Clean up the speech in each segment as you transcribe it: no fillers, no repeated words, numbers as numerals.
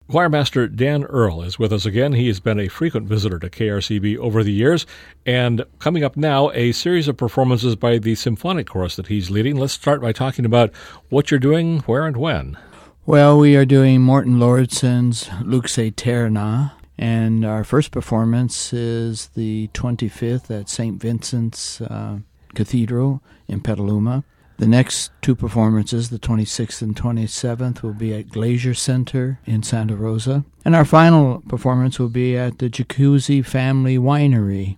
Choirmaster Dan Earl is with us again. He has been a frequent visitor to KRCB over the years. And coming up now, a series of performances by the symphonic chorus that he's leading. Let's start by talking about what you're doing, where and when. Well, we are doing Morton Lordson's Lux Aeterna, and our first performance is the 25th at St. Vincent's Cathedral in Petaluma. The next two performances, the 26th and 27th, will be at Glacier Center in Santa Rosa. And our final performance will be at the Jacuzzi Family Winery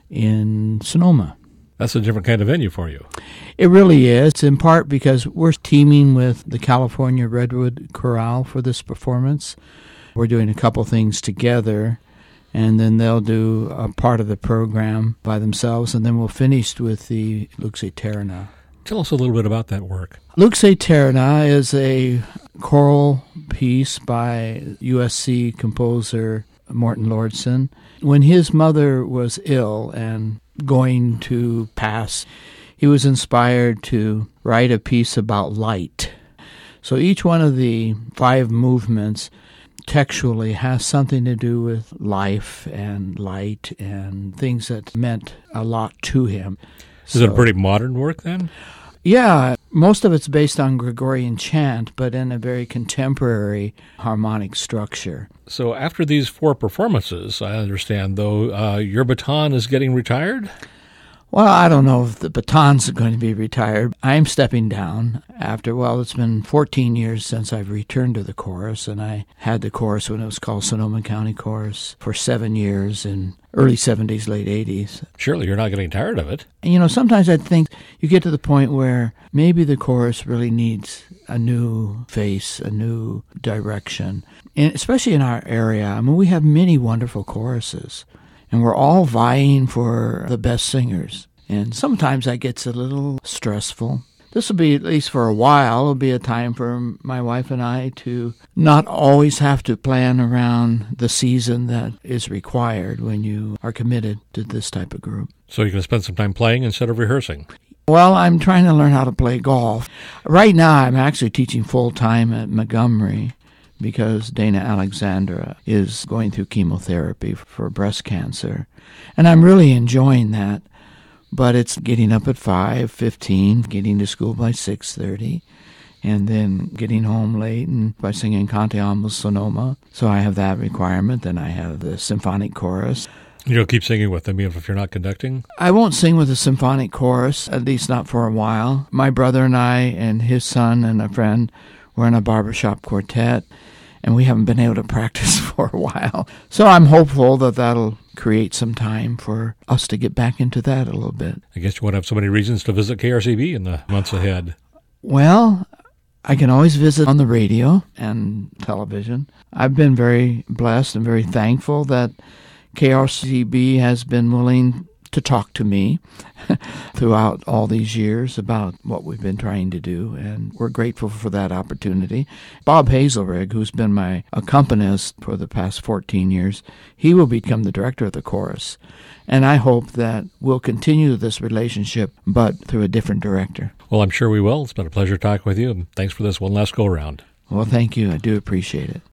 in Sonoma. That's a different kind of venue for you. It really is, in part because we're teaming with the California Redwood Chorale for this performance. We're doing a couple things together, and then they'll do a part of the program by themselves, and then we'll finish with the Lux Aeterna. Tell us a little bit about that work. Lux Aeterna is a choral piece by USC composer Morton Lordson. When his mother was ill and going to pass, he was inspired to write a piece about light. So each one of the 5 movements textually has something to do with life and light and things that meant a lot to him. Is it a pretty modern work then? Yeah, most of it's based on Gregorian chant, but in a very contemporary harmonic structure. So after these 4 performances, I understand, though, your baton is getting retired? Well, I don't know if the baton's going to be retired. I'm stepping down after, it's been 14 years since I've returned to the chorus, and I had the chorus when it was called Sonoma County Chorus for 7 years in early 70s, late 80s. Surely you're not getting tired of it. And, sometimes I think you get to the point where maybe the chorus really needs a new face, a new direction, and especially in our area. I mean, we have many wonderful choruses, and we're all vying for the best singers. And sometimes that gets a little stressful. This will be, at least for a while, it'll be a time for my wife and I to not always have to plan around the season that is required when you are committed to this type of group. So you're going to spend some time playing instead of rehearsing? Well, I'm trying to learn how to play golf. Right now, I'm actually teaching full-time at Montgomery because Dana Alexandra is going through chemotherapy for breast cancer. And I'm really enjoying that. But it's getting up at 5:15, getting to school by 6:30, and then getting home late and by singing Cante Amos Sonoma. So I have that requirement. Then I have the symphonic chorus. You'll keep singing with them even if you're not conducting? I won't sing with the symphonic chorus, at least not for a while. My brother and I and his son and a friend were in a barbershop quartet, and we haven't been able to practice for a while. So I'm hopeful that that'll create some time for us to get back into that a little bit. I guess you won't have so many reasons to visit KRCB in the months ahead. Well, I can always visit on the radio and television. I've been very blessed and very thankful that KRCB has been willing to talk to me throughout all these years about what we've been trying to do, and we're grateful for that opportunity. Bob Hazelrig, who's been my accompanist for the past 14 years, he will become the director of the chorus, and I hope that we'll continue this relationship, but through a different director. Well, I'm sure we will. It's been a pleasure talking with you, and thanks for this one last go-around. Well, thank you. I do appreciate it.